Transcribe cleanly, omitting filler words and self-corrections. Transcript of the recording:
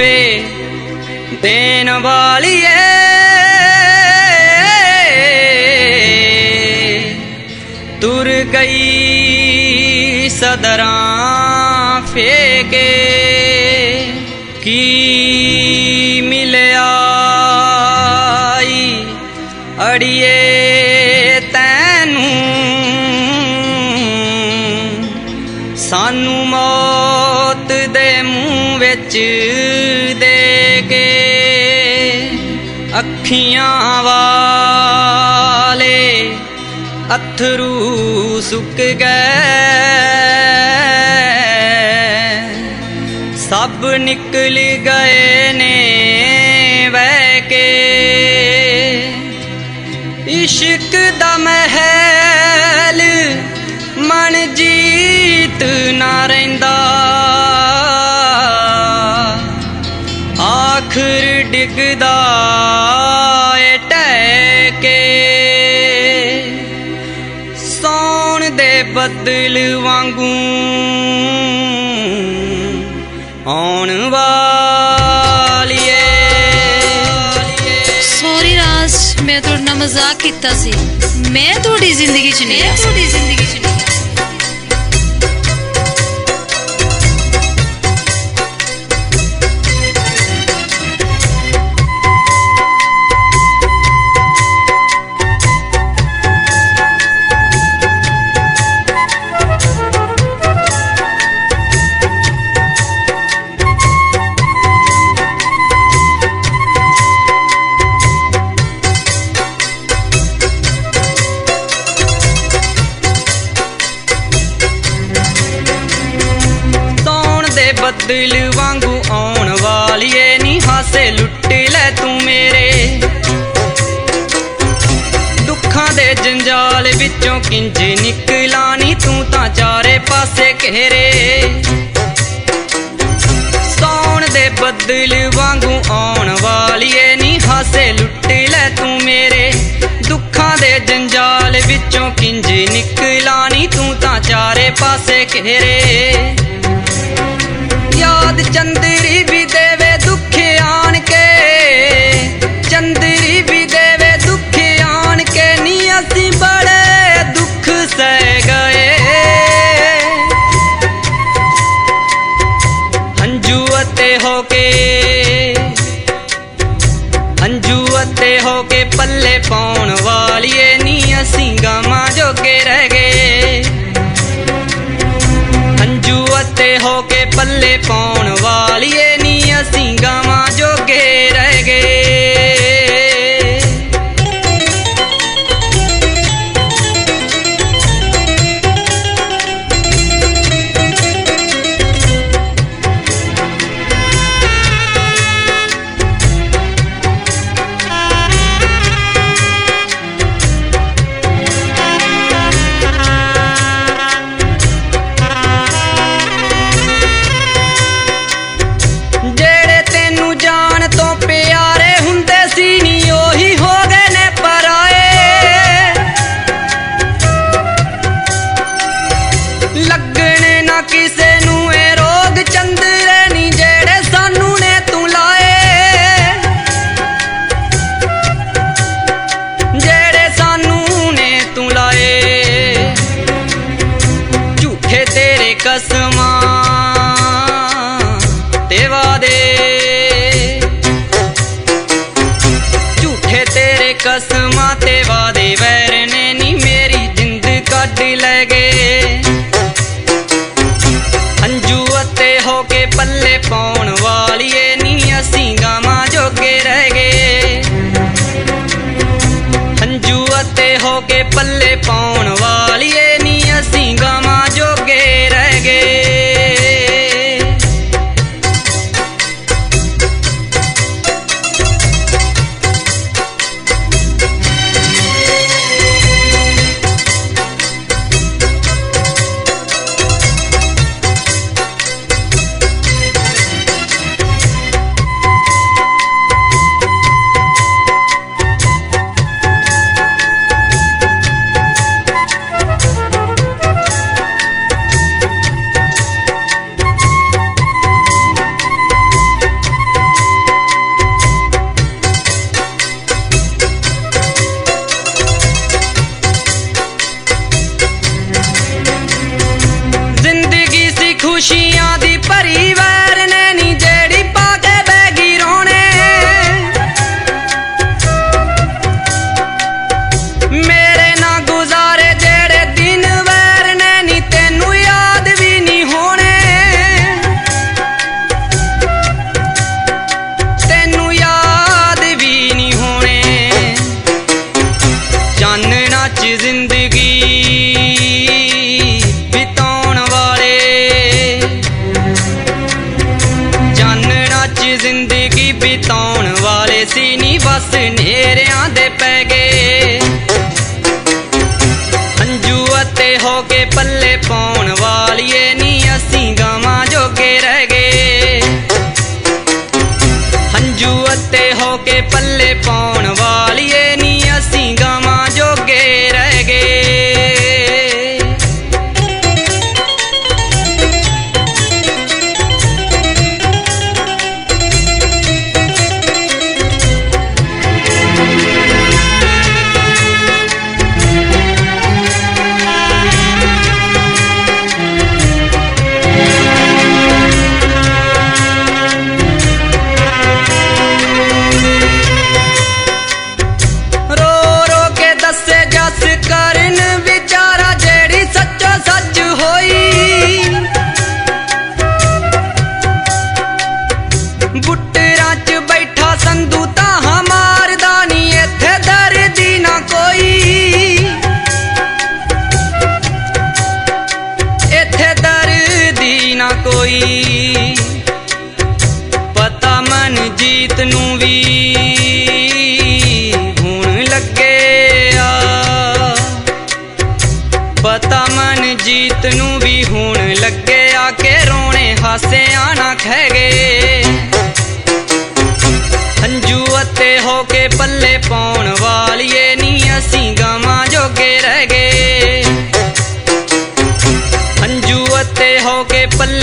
मेरे देन वालिए तुर गई सदरां फेके की मिलिया अड़िए तैनू सानू मौत दे मुँह विच दे के अखियां वाले अथरू सुक गए सब निकल गए ने वह के इश्क दा महल मन जीत ना रहिंदा आखिर डिगदा ए ढह के सौण दे बदल वांगू आउण वालिए। सॉरी राज मैं थोड़ा ना मजाक किया सी मैं थोड़ी जिंदगी च नहीं बदल वांगू आउण वालिए नी हासे लुट ले तू मेरे दुखां दे जंजाल विचों किंज निकला नी तू तां चारे पासे घेरे सौण दे बदल वांगू आउण वालिए नी हासे लुट ले तू मेरे दुखां दे जंजाल विचों किंज निकला नी तू तां चारे पासे घेरे याद चंदरी भी देवे दुख आन के चंदरी भी देवे दुख आन के नी असी बड़े दुख सह गए हंजू अते होके पल्ले पाउण वालिए नी असी गावां जोगे रह गए हंजू अते होके पल्ले पाउण वालिए नी असी गावां जोगे रह गए। कसमां ते वादे वैर ने नी मेरी जिंद कट ले गए हंजू अते होके पल्ले पाउण वालिए नी असी गावां जोगे रह गए हंजू अते होके पल्ले पाउण वालिए नी असी गावां जोगे रह गए। बस नेरियां दे पै गए हंजू अते हो के पल्ले पाउण वालिए नी असी गावां जोगे रह गए हंजू अते हो के पल्ले पाउण वालिए नी असी गावां जोगे रह गए कोई पता मन जीत नू भी हुण लगे आ पता मन जीत नू भी हुण लगे आके रोने हासे आना खह गए हंजू अते हो के पल्ले पाउण वालिए नी असी गावां जोगे रह गए हंजू अते हो के पल्ले